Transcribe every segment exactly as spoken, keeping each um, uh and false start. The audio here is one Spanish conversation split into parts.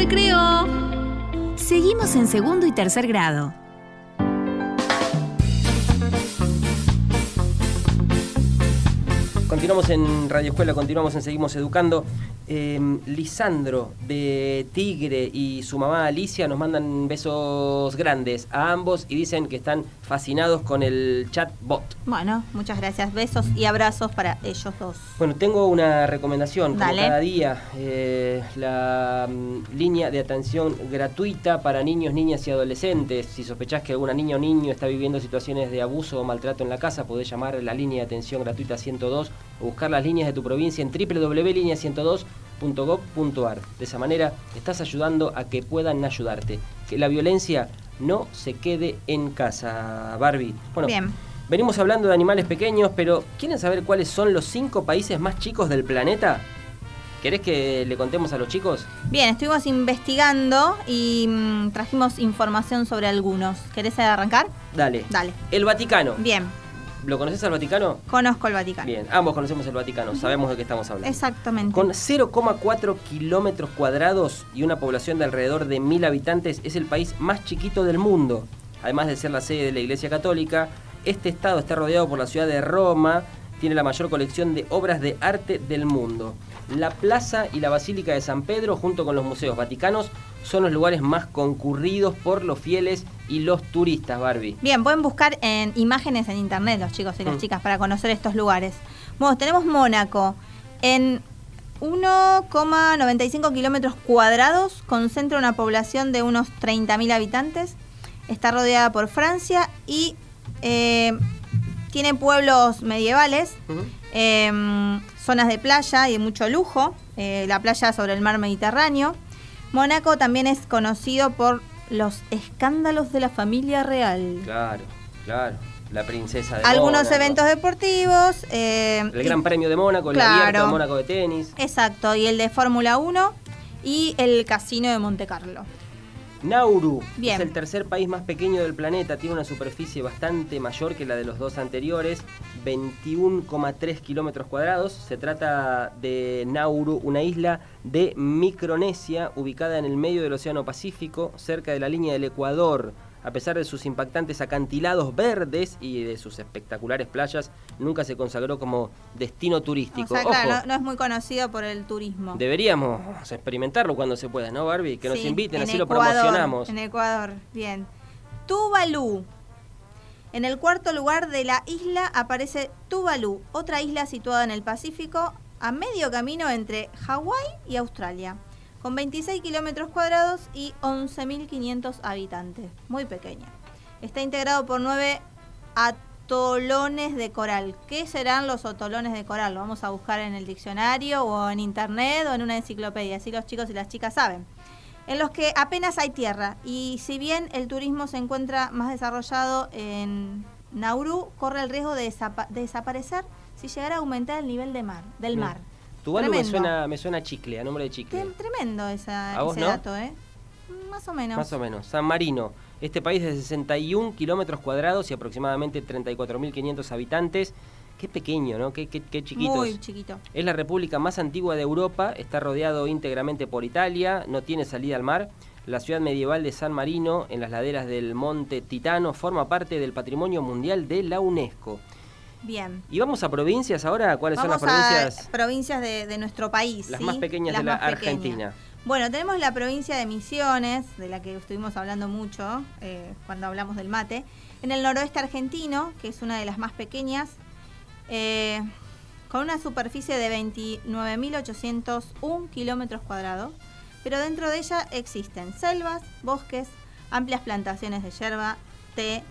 recreo. Seguimos en segundo y tercer grado. Continuamos en Radio Escuela, continuamos en Seguimos Educando. Eh, Lisandro de Tigre y su mamá Alicia nos mandan besos grandes a ambos y dicen que están fascinados con el chatbot. Bueno, muchas gracias. Besos y abrazos para ellos dos. Bueno, tengo una recomendación, como Dale. cada día, eh, la um, línea de atención gratuita para niños, niñas y adolescentes. Si sospechás que alguna niña o niño está viviendo situaciones de abuso o maltrato en la casa, podés llamar a la línea de atención gratuita ciento dos o buscar las líneas de tu provincia en doble u doble u doble u punto línea ciento dos punto gov punto ar. De esa manera estás ayudando a que puedan ayudarte. Que la violencia no se quede en casa, Barbie. Bueno, Bien. Venimos hablando de animales pequeños, pero ¿quieren saber cuáles son los cinco países más chicos del planeta? ¿Querés que le contemos a los chicos? Bien, estuvimos investigando y mmm, trajimos información sobre algunos. ¿Querés arrancar? Dale. Dale. El Vaticano. Bien. ¿Lo conoces al Vaticano? Conozco el Vaticano. Bien, ambos conocemos el Vaticano, sabemos de qué estamos hablando. Exactamente. Con cero coma cuatro kilómetros cuadrados y una población de alrededor de mil habitantes, es el país más chiquito del mundo. Además de ser la sede de la Iglesia Católica, este estado está rodeado por la ciudad de Roma, tiene la mayor colección de obras de arte del mundo. La plaza y la Basílica de San Pedro, junto con los museos vaticanos, son los lugares más concurridos por los fieles y los turistas, Barbie. Bien, pueden buscar en imágenes en internet los chicos y las mm. chicas para conocer estos lugares. Bueno, tenemos Mónaco. En uno coma noventa y cinco kilómetros cuadrados, concentra una población de unos treinta mil habitantes. Está rodeada por Francia y eh, tiene pueblos medievales, uh-huh. eh, zonas de playa y de mucho lujo. Eh, la playa sobre el mar Mediterráneo. Mónaco también es conocido por los escándalos de la familia real. Claro, claro. La princesa de Algunos Mónaco. eventos deportivos. Eh, el Gran Premio de Mónaco, claro, el Abierto de Mónaco de tenis. Exacto, y el de Fórmula uno y el Casino de Monte Carlo. Nauru Bien. Es el tercer país más pequeño del planeta, tiene una superficie bastante mayor que la de los dos anteriores, veintiuno coma tres kilómetros cuadrados. Se trata de Nauru, una isla de Micronesia ubicada en el medio del Océano Pacífico, cerca de la línea del Ecuador. A pesar de sus impactantes acantilados verdes y de sus espectaculares playas, nunca se consagró como destino turístico. O sea, Ojo, claro, no, no es muy conocido por el turismo. Deberíamos experimentarlo cuando se pueda, ¿no, Barbie? Que nos sí, inviten, así Ecuador, lo promocionamos. En Ecuador, bien. Tuvalu. En el cuarto lugar de la isla aparece Tuvalu, otra isla situada en el Pacífico, a medio camino entre Hawái y Australia, con veintiséis kilómetros cuadrados y once mil quinientos habitantes. Muy pequeña. Está integrado por nueve atolones de coral. ¿Qué serán los atolones de coral? Lo vamos a buscar en el diccionario o en internet o en una enciclopedia, así los chicos y las chicas saben. En los que apenas hay tierra. Y si bien el turismo se encuentra más desarrollado en Nauru, corre el riesgo de, desapa- de desaparecer si llegara a aumentar el nivel de mar, del Bien. mar. Tuvalu me suena, me suena a chicle, a nombre de chicle. Tremendo esa, ¿A vos ese no? dato, ¿eh? Más o menos. Más o menos. San Marino, este país de sesenta y un kilómetros cuadrados y aproximadamente treinta y cuatro mil quinientos habitantes. Qué pequeño, ¿no? Qué, qué, qué chiquitos. Muy chiquito. Es la república más antigua de Europa, está rodeado íntegramente por Italia, no tiene salida al mar. La ciudad medieval de San Marino, en las laderas del monte Titano, forma parte del Patrimonio Mundial de la UNESCO. Bien. Y vamos a provincias ahora. ¿Cuáles vamos son las provincias? A provincias de, de nuestro país. Las ¿sí? más pequeñas las de la más Argentina. Pequeñas. Bueno, tenemos la provincia de Misiones, de la que estuvimos hablando mucho eh, cuando hablamos del mate, en el noroeste argentino, que es una de las más pequeñas, eh, con una superficie de veintinueve mil ochocientos uno kilómetros cuadrados, pero dentro de ella existen selvas, bosques, amplias plantaciones de yerba, té,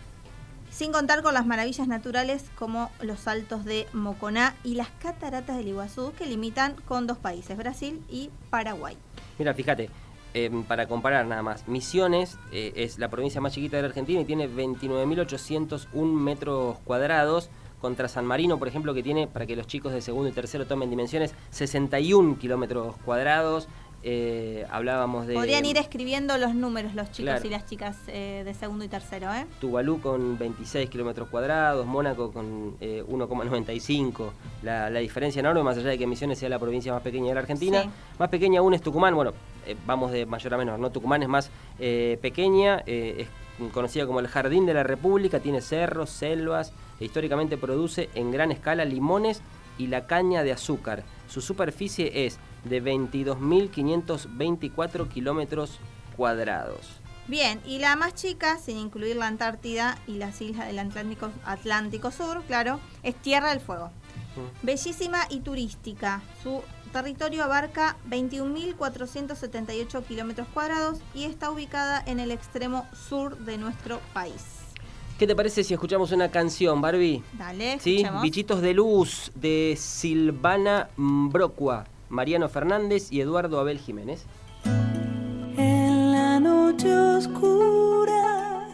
sin contar con las maravillas naturales como los saltos de Moconá y las cataratas del Iguazú, que limitan con dos países, Brasil y Paraguay. Mira, fíjate, eh, para comparar nada más, Misiones eh, es la provincia más chiquita de la Argentina y tiene veintinueve mil ochocientos uno metros cuadrados, contra San Marino, por ejemplo, que tiene, para que los chicos de segundo y tercero tomen dimensiones, sesenta y un kilómetros cuadrados. Eh, hablábamos de... Podrían ir escribiendo los números los chicos Claro. y las chicas eh, de segundo y tercero, ¿eh? Tuvalu con veintiséis kilómetros cuadrados, Mónaco con eh, uno coma noventa y cinco. La, la diferencia enorme, más allá de que Misiones sea la provincia más pequeña de la Argentina. Sí. Más pequeña aún es Tucumán, bueno, eh, vamos de mayor a menor, ¿no? Tucumán es más eh, pequeña, eh, es conocida como el Jardín de la República, tiene cerros, selvas, e históricamente produce en gran escala limones y la caña de azúcar. Su superficie es de veintidós mil quinientos veinticuatro kilómetros cuadrados. Bien, y la más chica, sin incluir la Antártida y las islas del Atlántico, Atlántico Sur, claro, es Tierra del Fuego. Mm. Bellísima y turística. Su territorio abarca veintiún mil cuatrocientos setenta y ocho kilómetros cuadrados y está ubicada en el extremo sur de nuestro país. ¿Qué te parece si escuchamos una canción, Barbie? Dale, Sí, escuchemos. Bichitos de Luz, de Silvana Mbrocua, Mariano Fernández y Eduardo Abel Jiménez. En la noche oscura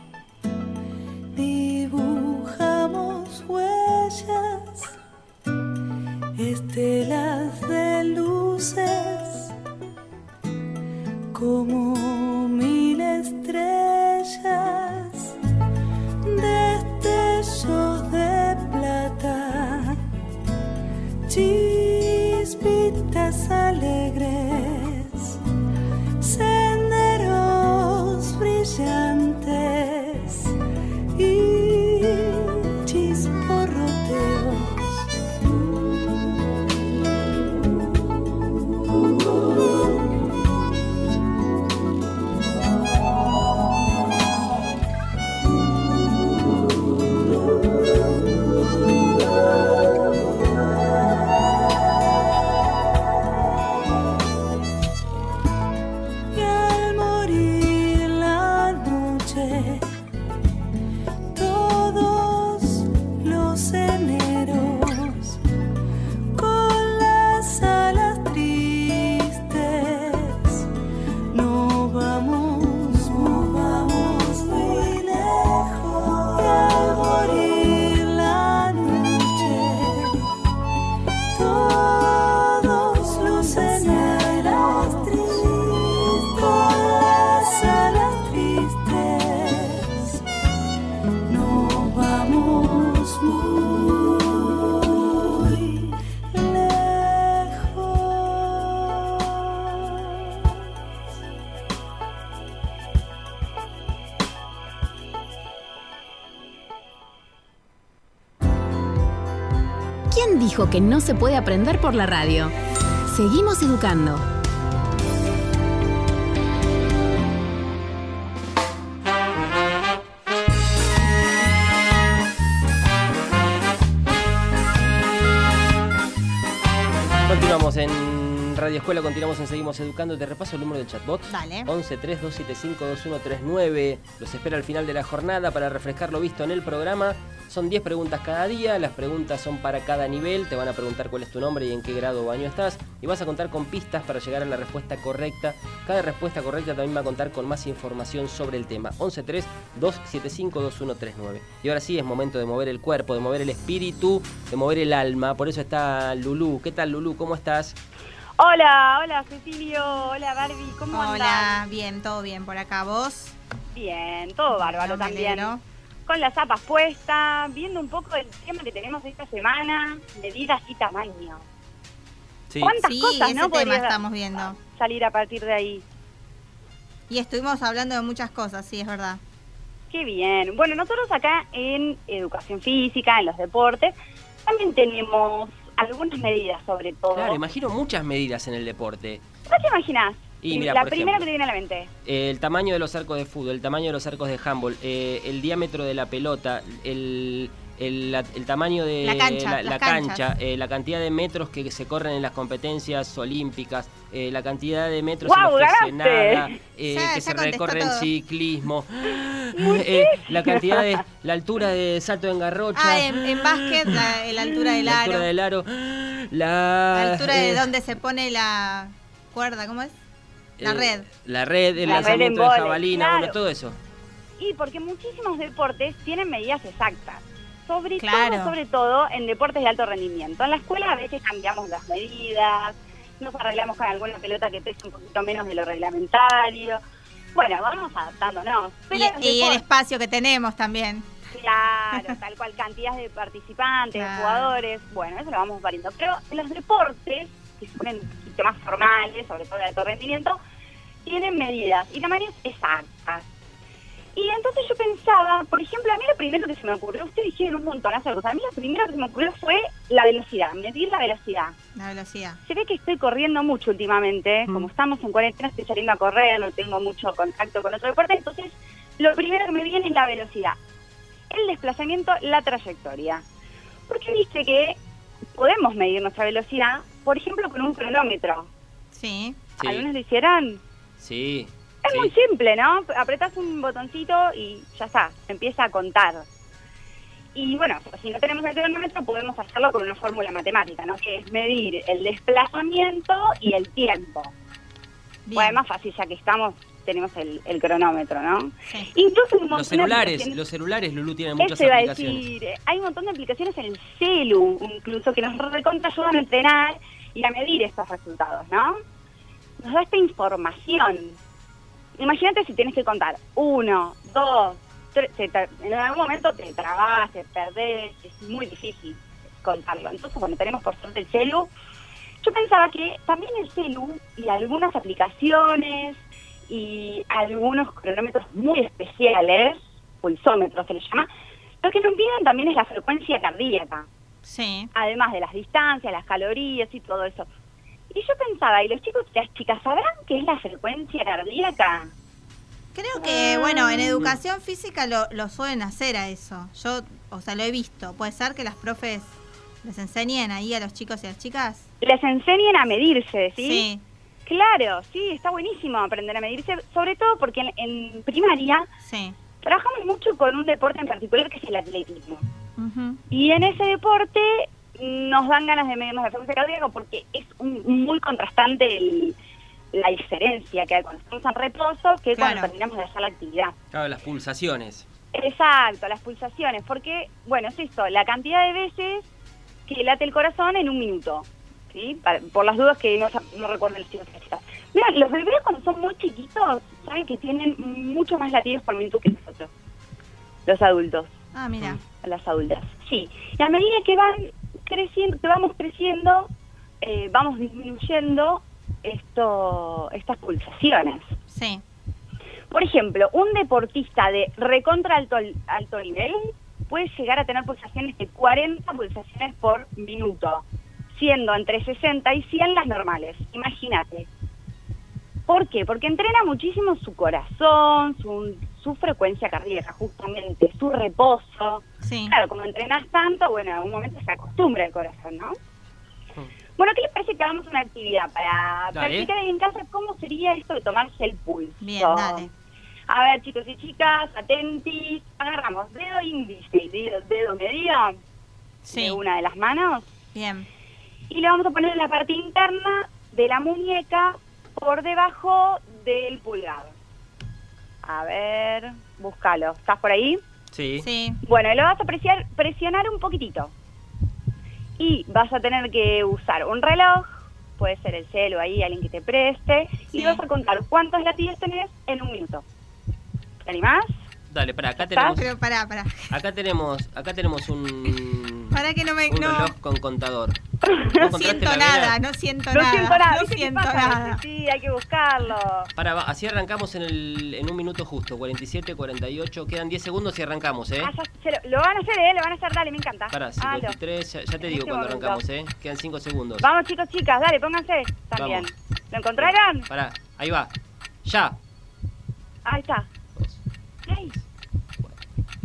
dibujamos huellas, estelas de luces, como mil estrellas, destellos de plata, chispitas alegres, senderos brillantes y chisporroteos. Y al morir la noche, todos los eneros con las alas tristes, no vamos, no vamos muy lejos. Y al morir la noche, todos los eneros con las alas tristes, no vamos muy lejos. ¿Quién dijo que no se puede aprender por la radio? Seguimos educando. Continuamos en Radio Escuela, continuamos en Seguimos Educando. Te repaso el número del chatbot. Dale. once tres dos siete cinco dos uno tres nueve. Los espera al final de la jornada para refrescar lo visto en el programa. Son diez preguntas cada día, las preguntas son para cada nivel, te van a preguntar cuál es tu nombre y en qué grado o año estás, y vas a contar con pistas para llegar a la respuesta correcta. Cada respuesta correcta también va a contar con más información sobre el tema. once tres dos siete cinco dos uno tres nueve. Y ahora sí es momento de mover el cuerpo, de mover el espíritu, de mover el alma. Por eso está Lulú. ¿Qué tal, Lulú? ¿Cómo estás? Hola, hola Cecilio, hola Barbie, ¿cómo andás? Hola, bien, todo bien por acá. ¿Vos? Bien, todo bárbaro No, me también. alegro. Con las zapas puestas, viendo un poco el tema que tenemos esta semana, medidas y tamaño. Sí. ¿Cuántas Sí, cosas ese no tema podría estamos viendo. salir a partir de ahí? Y estuvimos hablando de muchas cosas, sí, es verdad. Qué bien. Bueno, nosotros acá en Educación Física, en los deportes, también tenemos algunas medidas sobre todo. Claro, imagino muchas medidas en el deporte. ¿Qué te imaginás? Y mira, la por primera ejemplo, que te viene a la mente. Eh, el tamaño de los arcos de fútbol, el tamaño de los arcos de handball, eh, el diámetro de la pelota, el, el, la- el tamaño de La cancha, la, las la canchas. cancha, eh, la cantidad de metros que se corren en las competencias olímpicas, eh, la cantidad de metros ¡Guau, en los que se ganaste! nada, eh, Ya, que ya se contestó recorre en todo. ciclismo, eh, la cantidad de la altura de salto en garrocha, Ah, en, en básquet, la, la altura del la aro. altura del aro, la, La altura de eh, donde se pone la cuerda, ¿cómo es? La eh, red. la red, el La red lanzamiento en de vóley, jabalina, claro. bueno, todo eso. Y porque muchísimos deportes tienen medidas exactas. Sobre Claro. todo, sobre todo en deportes de alto rendimiento. En la escuela a veces cambiamos las medidas nos arreglamos con alguna pelota que pese un poquito menos de lo reglamentario. Bueno, vamos adaptándonos. Y, Pero y el deporte- espacio que tenemos también. Claro, tal cual, cantidad de participantes, Claro. de jugadores, bueno, eso lo vamos variando. Pero en los deportes, que se ponen un poquito más formales, sobre todo de alto rendimiento, tienen medidas y tamaños exactas. Y entonces yo pensaba, por ejemplo, a mí lo primero que se me ocurrió, ustedes dijeron un montonazo de cosas, a mí lo primero que se me ocurrió fue la velocidad, medir la velocidad. La velocidad. Se ve que estoy corriendo mucho últimamente, Mm. como estamos en cuarentena estoy saliendo a correr, no tengo mucho contacto con otro deporte, entonces lo primero que me viene es la velocidad, el desplazamiento, la trayectoria. Porque viste que podemos medir nuestra velocidad, por ejemplo, con un cronómetro. Sí. Sí. ¿Algunos lo hicieron? Sí. Es sí. muy simple, ¿no? Apretás un botoncito y ya está, empieza a contar. Y bueno, si no tenemos el cronómetro podemos hacerlo con una fórmula matemática, ¿no? Que es medir el desplazamiento y el tiempo. Bien. Bueno, es más fácil ya que estamos, tenemos el, el cronómetro, ¿no? Sí. Incluso un montón Los de celulares, aplicaciones- los celulares, Lulú, tienen muchas Eso iba a aplicaciones. decir, eh, hay un montón de aplicaciones en el celu, incluso, que nos recontra ayudan a entrenar y a medir estos resultados, ¿no? Nos da esta información. Imagínate si tienes que contar uno, dos, tres, te tra- en algún momento te trabas, te perdés, es muy difícil contarlo. Entonces, bueno, tenemos por suerte el celu. Yo pensaba que también el celu y algunas aplicaciones y algunos cronómetros muy especiales, pulsómetros se les llama, lo que nos miden también es la frecuencia cardíaca, Sí. además de las distancias, las calorías y todo eso. Y yo pensaba, ¿y los chicos y las chicas sabrán qué es la frecuencia cardíaca? Creo que, bueno, en educación física lo, lo suelen hacer a eso. Yo, o sea, lo he visto. Puede ser que las profes les enseñen ahí a los chicos y a las chicas. Les enseñan a medirse, ¿sí? Sí. Claro, sí, está buenísimo aprender a medirse, sobre todo porque en, en primaria Sí. trabajamos mucho con un deporte en particular que es el atletismo. Ujú. Y en ese deporte nos dan ganas de medirnos la frecuencia cardíaca porque es un, muy contrastante el- la diferencia que hay cuando estamos en reposo que Claro. cuando terminamos de hacer la actividad. Claro, las pulsaciones. Exacto, las pulsaciones, porque, bueno, es esto, la cantidad de veces que late el corazón en un minuto, ¿sí? Para- por las dudas que no, no recuerden los chicos y las chicas. Mira, los bebés cuando son muy chiquitos, saben que tienen mucho más latidos por minuto que nosotros, los adultos. Ah, mira. A las adultas, sí. Y a medida que van creciendo, que vamos creciendo, eh, vamos disminuyendo esto, estas pulsaciones. Sí. Por ejemplo, un deportista de recontra alto, alto nivel puede llegar a tener pulsaciones de cuarenta pulsaciones por minuto, siendo entre sesenta y cien las normales. Imagínate. ¿Por qué? Porque entrena muchísimo su corazón, su, su frecuencia cardíaca, justamente, su reposo. Sí. Claro, como entrenas tanto, bueno, en algún momento se acostumbra el corazón, ¿no? Bueno, ¿qué les parece que hagamos una actividad para Dale. practicar en casa? ¿Cómo sería esto de tomarse el pulso? Bien, dale. A ver, chicos y chicas, atentis. Agarramos dedo índice y dedo, dedo medio Sí. de una de las manos Bien. y le vamos a poner en la parte interna de la muñeca por debajo del pulgar. A ver, búscalo. ¿Estás por ahí? Sí. Sí. Bueno, lo vas a apreciar, presionar un poquitito. Y vas a tener que usar un reloj, puede ser el celo ahí, alguien que te preste, Sí. y vas a contar cuántos latidos tenés en un minuto. ¿Te animás? Dale, para acá ¿Está? tenemos, Pero pará, pará. acá tenemos, acá tenemos un, Pará que no me... un No, reloj con contador. no encontraste siento la nada, vena? no siento No nada. siento nada. No ¿Viste qué siento pasa? nada. Sí, hay que buscarlo. Para, va, así arrancamos en, el, en un minuto justo, cuarenta y siete, cuarenta y ocho, quedan diez segundos y arrancamos, ¿eh? Ah, ya se lo, lo van a hacer, ¿eh? Lo van a hacer, dale, me encanta. Para, Hágalo. cincuenta y tres, ya, ya te En digo este cuando momento. arrancamos, ¿eh? Quedan cinco segundos. Vamos, chicos, chicas, dale, pónganse también. Vamos. ¿Lo encontraron? Pará, ahí va. Ya. Ahí está. Dos, Ay. cuatro,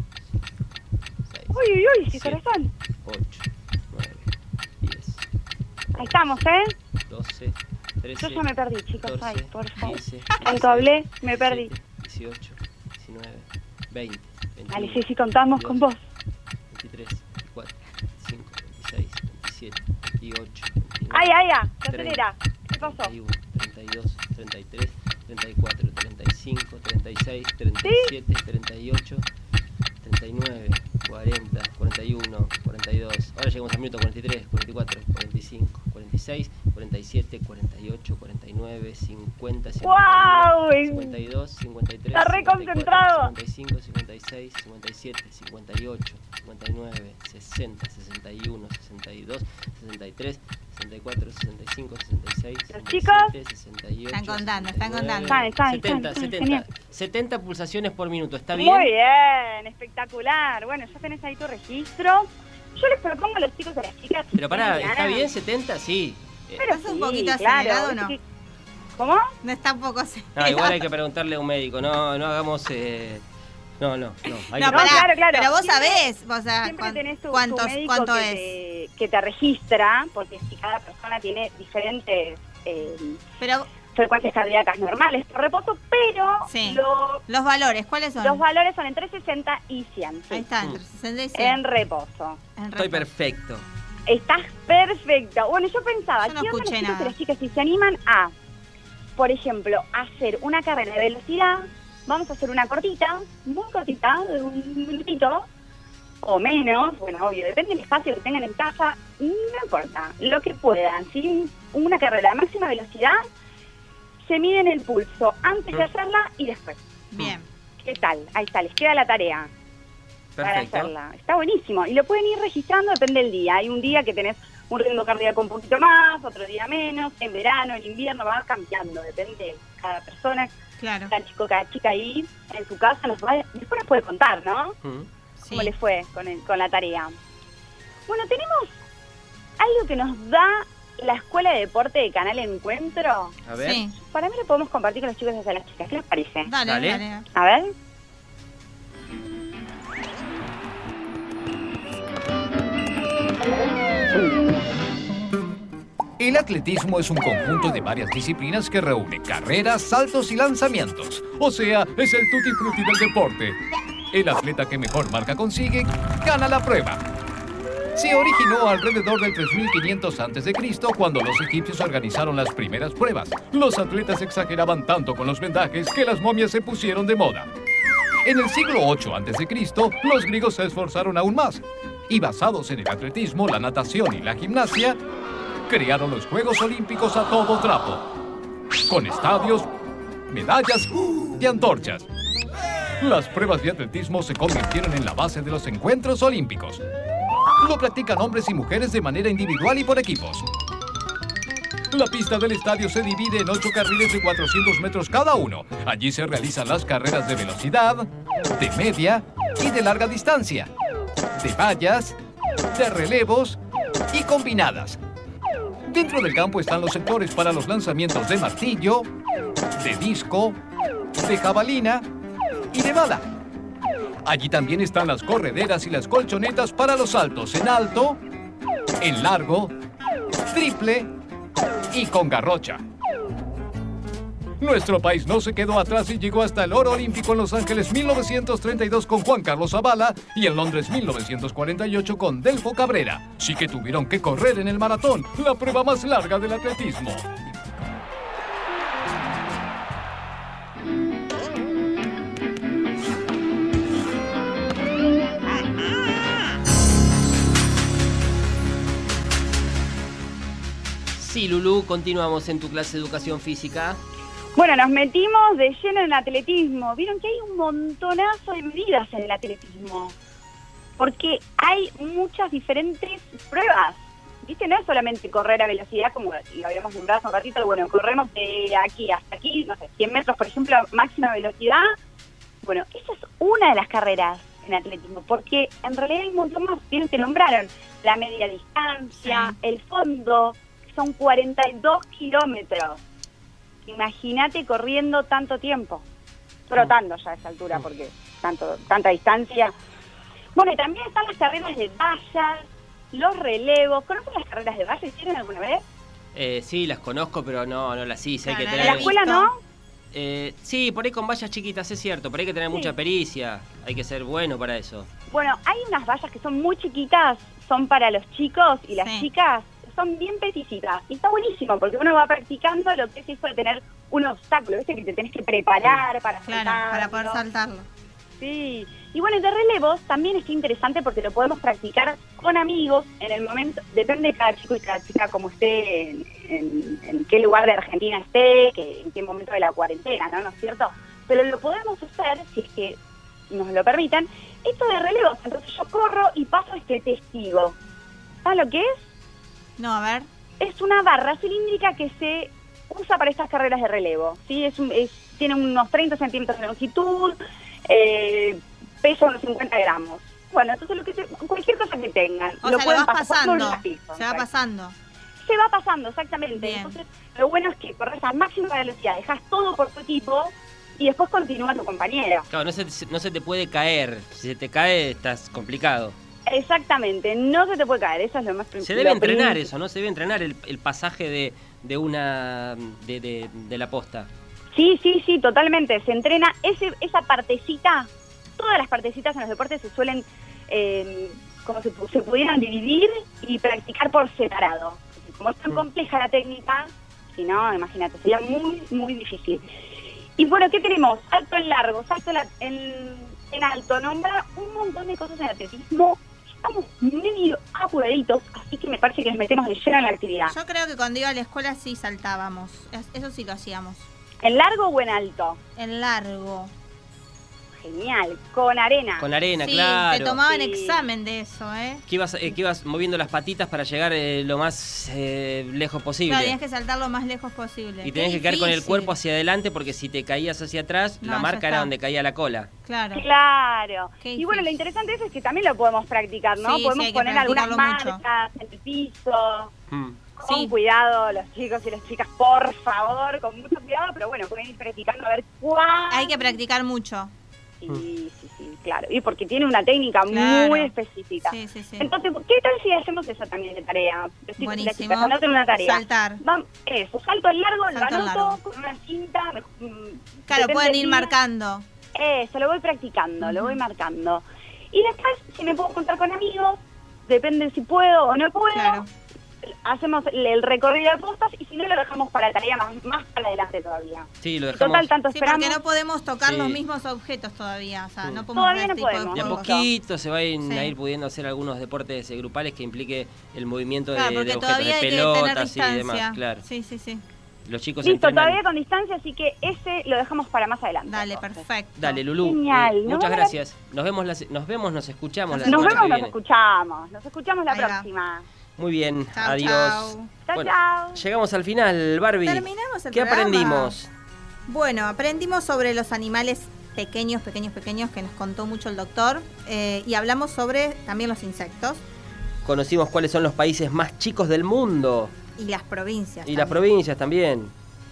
seis, Uy, uy, uy, qué siete, corazón. ocho, nueve, diez, Ahí estamos, ¿eh? doce, trece, Yo ya me perdí, chicos. catorce, Ay, por favor. quince, Tanto hablé, me perdí. dieciocho, diecinueve, veinte, veintiuno, Dale, sí, sí, contamos con vos. veintitrés, veinticuatro, veinticinco, veintiséis, veintisiete, veintiocho, veintinueve, Ay, ay, ay, se treinta, acelera. ¿Qué pasó? treinta y uno, treinta y dos, treinta y tres, treinta y cuatro, treinta y cinco, treinta y seis, treinta y siete, treinta y ocho, treinta y nueve, cuarenta, cuarenta y uno, cuarenta y dos. Ahora llegamos al minuto cuarenta y tres, cuarenta y cuarenta y cuatro, cuarenta y cinco, cuarenta y seis, cuarenta cuarenta y siete, cuarenta y ocho, cuarenta y nueve, cincuenta, ¡Guau! cincuenta y dos, cincuenta y tres, Está re concentrado. cincuenta y cinco, cincuenta y seis, cincuenta y siete, cincuenta y ocho, cincuenta y nueve, sesenta, sesenta y uno, sesenta y dos, sesenta y tres, sesenta y cuatro, sesenta y cinco, sesenta y seis, Los sesenta y siete, sesenta y ocho, Están contando, están sesenta y nueve, contando. Están, están, setenta, están, setenta, genial. setenta pulsaciones por minuto, ¿está bien? Muy bien, espectacular. Bueno, ya tenés ahí tu registro. Yo les propongo a los chicos y a las chicas. Pero pará, que ¿está hagan- bien setenta? Sí. Eh, Pero ¿Estás un sí, poquito claro, acelerado o viste no? que- ¿Cómo? No está un poco así. no, igual hay que preguntarle a un médico, no, no hagamos... eh, no, no, no. Hay No, que pará. pará, claro, claro. pero vos Siempre- sabés, vos sabés Siempre cuán- tenés tu, tu cuántos, médico cuánto que, es. te, que te registra, porque si cada persona tiene diferentes eh, Pero frecuencias cardíacas normales por reposo, pero Sí. lo- los valores, ¿cuáles son? los valores son entre sesenta y cien. sí, Ahí está, Mm. entre sesenta y cien. en reposo. En Estoy reposo. perfecto. Estás perfecta. Bueno, yo pensaba, Yo no ¿qué onda escuché los chicos nada. y las chicas si se animan a, por ejemplo, hacer una carrera de velocidad? Vamos a hacer una cortita, muy cortita, de un minutito o menos, bueno, obvio, depende del espacio que tengan en casa, no importa, lo que puedan, ¿sí? Una carrera a máxima velocidad, se miden el pulso antes de hacerla y después. Bien. ¿Qué tal? Ahí está, les queda la tarea para Perfecto. hacerla. Está buenísimo. Y lo pueden ir registrando, depende del día. Hay un día que tenés un ritmo cardíaco un poquito más, otro día menos. En verano, en invierno, va cambiando. Depende de cada persona. Claro. Cada chico, cada chica ahí en su casa. Nos va, después nos puede contar, ¿no? Mm. Sí. Cómo les fue con, el- con la tarea. Bueno, tenemos algo que nos da la Escuela de Deporte de Canal Encuentro. A ver. Sí. Para mí lo podemos compartir con los chicos y las chicas. ¿Qué les parece? Dale, Dale. dale. A ver. El atletismo es un conjunto de varias disciplinas que reúne carreras, saltos y lanzamientos. O sea, es el tutti frutti del deporte. El atleta que mejor marca consigue, gana la prueba. Se originó alrededor del tres mil quinientos antes de Cristo cuando los egipcios organizaron las primeras pruebas. Los atletas exageraban tanto con los vendajes que las momias se pusieron de moda. En el siglo ocho antes de Cristo, los griegos se esforzaron aún más. Y basados en el atletismo, la natación y la gimnasia, crearon los Juegos Olímpicos a todo trapo, con estadios, medallas y antorchas. Las pruebas de atletismo se convirtieron en la base de los encuentros olímpicos. Lo practican hombres y mujeres de manera individual y por equipos. La pista del estadio se divide en ocho carriles de cuatrocientos metros cada uno. Allí se realizan las carreras de velocidad, de media y de larga distancia, de vallas, de relevos y combinadas. Dentro del campo están los sectores para los lanzamientos de martillo, de disco, de jabalina y de bala. Allí también están las correderas y las colchonetas para los saltos en alto, en largo, triple y con garrocha. Nuestro país no se quedó atrás y llegó hasta el oro olímpico en Los Ángeles mil novecientos treinta y dos con Juan Carlos Zavala y en Londres mil novecientos cuarenta y ocho con Delfo Cabrera. Sí que tuvieron que correr en el maratón, la prueba más larga del atletismo. Sí, Lulú, continuamos en tu clase de educación física. Bueno, nos metimos de lleno en el atletismo. Vieron que hay un montonazo de medidas en el atletismo. Porque hay muchas diferentes pruebas. ¿Viste? No es solamente correr a velocidad, como lo habíamos nombrado hace un ratito. Bueno, corremos de aquí hasta aquí, no sé, cien metros, por ejemplo, máxima velocidad. Bueno, esa es una de las carreras en atletismo. Porque en realidad hay un montón más. Vieron que nombraron la media distancia, Sí. el fondo, que son cuarenta y dos kilómetros. Imagínate corriendo tanto tiempo, trotando ya a esa altura, porque tanto tanta distancia. Bueno, y también están las carreras de vallas, los relevos. ¿Conocen las carreras de vallas? ¿Hicieron alguna vez? Eh, sí, las conozco, pero no, no las hice. Hay que Claro, ¿En tener... la escuela no? Eh, sí, por ahí con vallas chiquitas, es cierto, pero hay que tener Sí. mucha pericia. Hay que ser bueno para eso. Bueno, hay unas vallas que son muy chiquitas, son para los chicos y las Sí. chicas son bien peticitas. Y está buenísimo, porque uno va practicando lo que es eso de tener un obstáculo, ¿viste? Que te tenés que preparar para Claro, saltar, para poder ¿no? saltarlo. Sí. Y bueno, de relevos también es interesante porque lo podemos practicar con amigos en el momento, depende de cada chico y cada chica como esté, en, en, en qué lugar de Argentina esté, que, en qué momento de la cuarentena, ¿no? ¿No es cierto? Pero lo podemos hacer, si es que nos lo permitan, esto de relevos. Entonces yo corro y paso este testigo. ¿Sabes lo que es? No, a ver. Es una barra cilíndrica que se usa para estas carreras de relevo, ¿sí? Es, un, es Tiene unos treinta centímetros de longitud, eh, pesa unos cincuenta gramos. Bueno, entonces lo que se, cualquier cosa que tengan, O lo sea, pueden lo vas pasar por pasando. un piso, Se va pasando. Se va pasando, exactamente. Bien. Entonces, lo bueno es que corres a máxima velocidad, dejas todo por tu equipo y después continúa tu compañero. Claro, no se, no se te puede caer. Si se te cae, estás complicado. Exactamente, no se te puede caer, eso es lo más Se principal. debe entrenar eso, ¿no? Se debe entrenar el, el pasaje de, de una de, de, de la posta. Sí, sí, sí, totalmente. Se entrena ese, esa partecita, todas las partecitas en los deportes se suelen, eh, como se, se pudieran dividir y practicar por separado. Como es tan Mm. compleja la técnica, si no, imagínate, sería muy, muy difícil. Y bueno, ¿qué tenemos? Salto en largo, salto en, la- en, en alto, nombra un montón de cosas en atletismo. Estamos medio apuraditos, así que me parece que nos metemos de lleno en la actividad. Yo creo que cuando iba a la escuela sí saltábamos. Es- Eso sí lo hacíamos. ¿En largo o en alto? En largo. Genial, con arena. Con arena, Sí, claro. te tomaban Sí. examen de eso, ¿eh? Que ibas, eh, que ibas moviendo las patitas para llegar eh, lo más eh, lejos posible. Claro, tenías que saltar lo más lejos posible. Y Qué tenías que caer con el difícil. cuerpo hacia adelante porque si te caías hacia atrás, No, la ya marca está. era donde caía la cola. Claro. Claro. Qué Y bueno, lo difícil. interesante de eso es que también lo podemos practicar, ¿no? Sí, sí, podemos hay que poner algunas practicarlo mucho. marcas en el piso. Mm. Con Sí. cuidado, los chicos y las chicas, por favor, con mucho cuidado, pero bueno, pueden ir practicando a ver cuál. Hay que practicar mucho. Sí, sí, sí, claro. Y porque tiene una técnica Claro. muy específica. Sí, sí, sí. Entonces, ¿qué tal si hacemos eso también de tarea? Los chicos y las Buenísimo. chicas, anoten una tarea. Saltar. Vam- eso, salto en largo, Salto lo en anoto largo. con una cinta. me- mm, Claro, depende pueden del ir día. marcando. Eso, lo voy practicando, lo Ujú. voy marcando. Y después, si me puedo contar con amigos, depende si puedo o no puedo, Claro. hacemos el, el recorrido de postas y si no lo dejamos para tarea más, más para adelante todavía. Sí, lo En dejamos total, tanto Sí, esperamos. porque no podemos tocar Sí. los mismos objetos todavía. O sea, Sí. no podemos Todavía hacer no tipo de podemos. de a juegos. poquito se van Sí. a ir pudiendo hacer algunos deportes eh, grupales que implique el movimiento Claro, de, porque de objetos, todavía de hay que tener pelotas y distancia. demás, claro. Sí, sí, sí. Los chicos Listo, entrenan. todavía con distancia, así que ese lo dejamos para más adelante. Dale, entonces. perfecto. Dale, Lulú. Genial. eh, Nos muchas vemos la- gracias. Nos vemos, las- nos vemos, nos escuchamos la Nos semana vemos, que nos viene. escuchamos. Nos escuchamos la Ahí va. próxima. Muy bien, Chau, adiós. chau. Chao, Bueno, chao. llegamos al final, Barbie. Terminamos el ¿Qué programa. aprendimos? Bueno, aprendimos sobre los animales pequeños, pequeños, pequeños que nos contó mucho el doctor eh, y hablamos sobre también los insectos Conocimos cuáles son los países más chicos del mundo y las provincias. y las también. provincias también.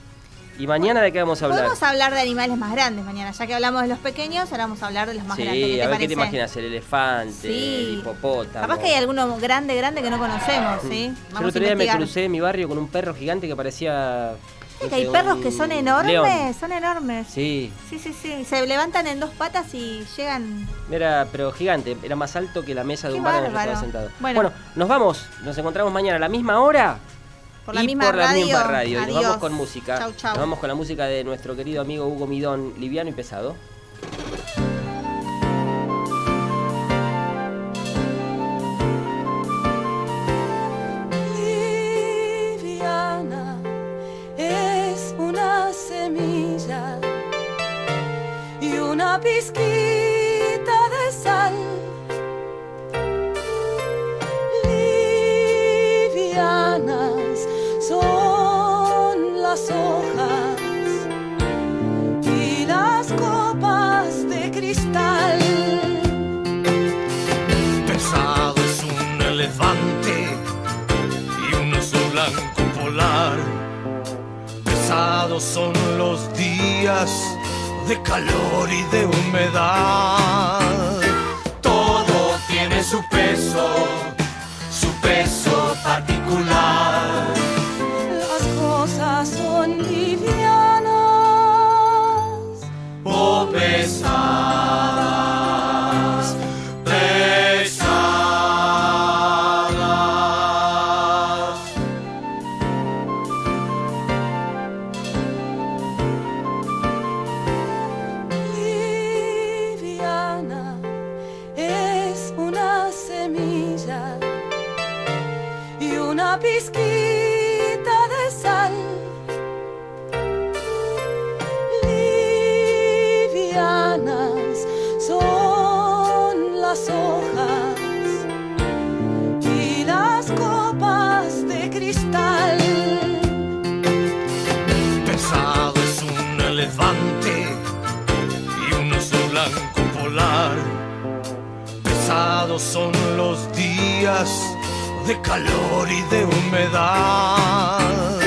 ¿Y mañana de qué vamos a hablar? Podemos hablar de animales más grandes mañana, ya que hablamos de los pequeños, ahora vamos a hablar de los más sí, grandes. ¿Qué te a ver parece? qué te imaginas, el elefante, Sí. el hipopótamo. Capaz que hay alguno grande, grande que no conocemos, ¿sí? Yo el Vamos otro a día me investigar. crucé en mi barrio con un perro gigante que parecía... Sí, no que hay sé, perros un que son enormes, león. son enormes. Sí, Sí, sí, sí. Se levantan en dos patas y llegan. era pero gigante, era más alto que la mesa de Qué un bar donde yo bárbaro. estaba sentado. Bueno. Bueno. nos vamos, nos encontramos mañana a la misma hora Por la y misma por la radio. misma radio. Y nos Adiós. vamos con música. Chau, chau. Nos vamos con la música de nuestro querido amigo Hugo Midón, liviano y pesado. Liviana es una semilla y una pizquita de sal. Livianas son las hojas y las copas de cristal. Pesado es un elefante y un oso blanco polar. Pesados son los días de calor y de humedad. Todo tiene su peso, su peso particular. Las cosas son livianas O pesadas, pesadas. livianas. contados son los días de calor y de humedad.